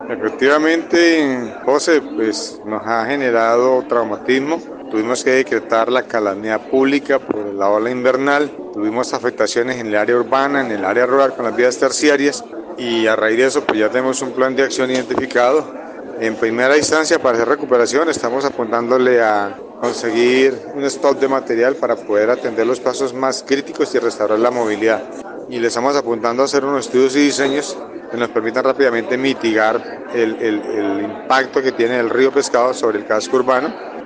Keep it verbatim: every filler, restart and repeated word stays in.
Efectivamente, José, pues nos ha generado traumatismo. Tuvimos que decretar la calamidad pública por la ola invernal. Tuvimos afectaciones en el área urbana, en el área rural con las vías terciarias y a raíz de eso pues ya tenemos un plan de acción identificado. En primera instancia para hacer recuperación estamos apuntándole a conseguir un stock de material para poder atender los pasos más críticos y restaurar la movilidad. Y le estamos apuntando a hacer unos estudios y diseños que nos permitan rápidamente mitigar el, el, el impacto que tiene el río Pescado sobre el casco urbano